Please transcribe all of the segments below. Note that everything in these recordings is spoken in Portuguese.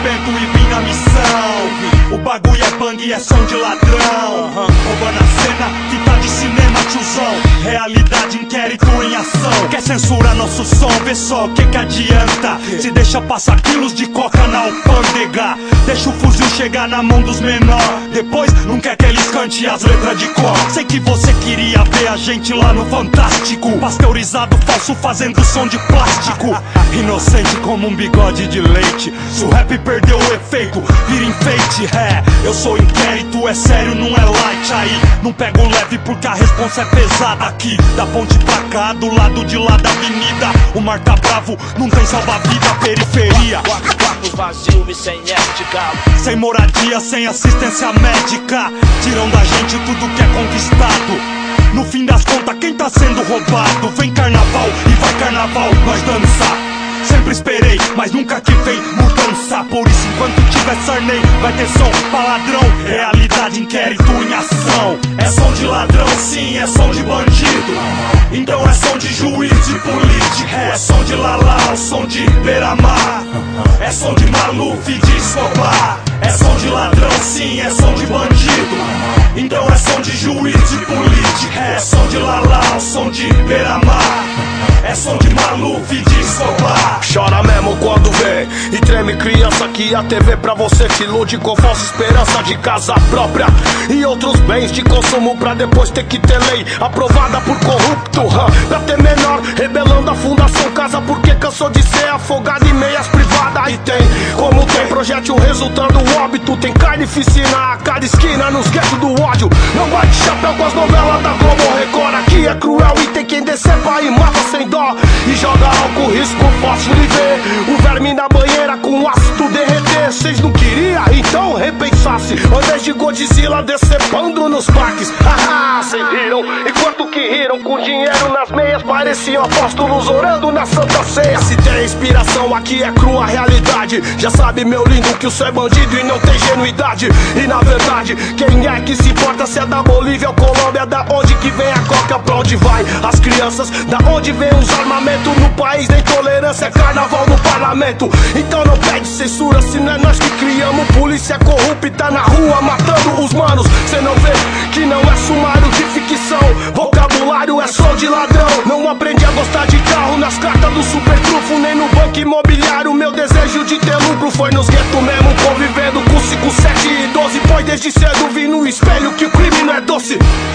vento e vim na missão. O bagulho é bang e é som de ladrão. Roubando a cena, fita de cinema, tiozão. Realidade, inquérito em ação. Quer censurar nosso som? Vê só o que adianta. Se deixa passar quilos de coca na alfândega. Deixa o fuzil chegar na mão dos menor. Depois não quer que eles cante as letras de cor. Sei que você queria ver a gente lá no Fantástico. Pasteurizado falso fazendo som de plástico. Inocente como um bigode de leite. Se o rap perdeu o efeito, vira enfeite. É, eu sou inquérito, é sério, não é light. Aí não pego leve porque a responsa é pesada. Aqui, da ponte pra cá, do lado de lá da avenida. O mar tá bravo, não tem salva-vida, periferia. Quarto vazio e sem ética. Sem moradia, sem assistência médica. Tiram da gente tudo que é conquistado. No fim das contas, quem tá sendo roubado? Vem carnaval e vai carnaval, nós dança. Sempre esperei, mas nunca que vem mudança. Por isso enquanto tiver Sarney, vai ter som pra ladrão. Realidade, inquérito em ação. É som de ladrão, sim, é som de bandido. Então é som de juiz de político. É som de Lala, o som de Beira-Mar. É som de Maluf e de Escobar. É som de ladrão, sim, é som de bandido. Então é som de juiz de político. É som de Lala, o som de Beira-Mar. É som de Maluf e de Escobar. Chora mesmo quando vê e treme criança que a TV pra você te ilude com falsa esperança de casa própria e outros bens de consumo pra depois ter que ter lei aprovada por corrupto. Pra ter menor rebelando a fundação casa porque cansou de ser afogado em meias privadas. E tem, como tem projétil resultando óbito. Tem carnificina a cada esquina nos guetos do ódio. Não bate chapéu com as novelas da Globo Record. Aqui é cruel e tem quem decepar e mata sem dó. E joga álcool, risco, fósforo e vê o verme na banheira com ácido derreter. Cês não queria? Então repensasse. Ao invés de Godzilla decepando nos parques. Haha, cês riram. Enquanto que riram com dinheiro nas meias, pareciam apóstolos orando na Santa Ceia. Se tem inspiração, aqui é crua realidade. Já sabe, meu lindo, que o céu é bandido e não tem genuidade. E na verdade, quem é que se importa se é da Bolívia ou Colômbia? Da onde que vem a coca, pra onde vai as crianças? Da onde vem os armamentos no país da intolerância? É carnaval no parlamento. Então não pede censura se não é nós que criamos. Polícia corrupta na rua matando os manos. Cê não vê que não é sumário de ficção. Vocabulário é som de ladrão. Não aprendi a gostar de carro nas cartas do super trufo, nem no banco imobiliário. Meu desejo de ter lucro foi nos guetos mesmo, convivendo com 5, 7 e 12. Pois desde cedo vi no espelho que o crime não é doce.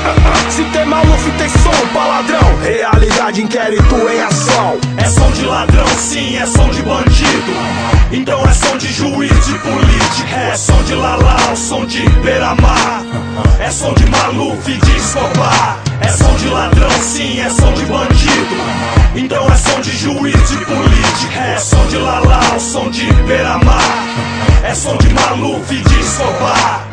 Se tem Maluf, tem som pra ladrão. Realidade, inquérito em ação. É som de ladrão, sim, é som de bandido. Então é som de juiz de político. É som de Lala, o som de Beira-Mar. É som de Maluf e de Escobar. É som de ladrão, sim, é som de bandido. Então é som de juiz de político. É som de Lala, o som de Beira-Mar. É som de Maluf e de Escobar.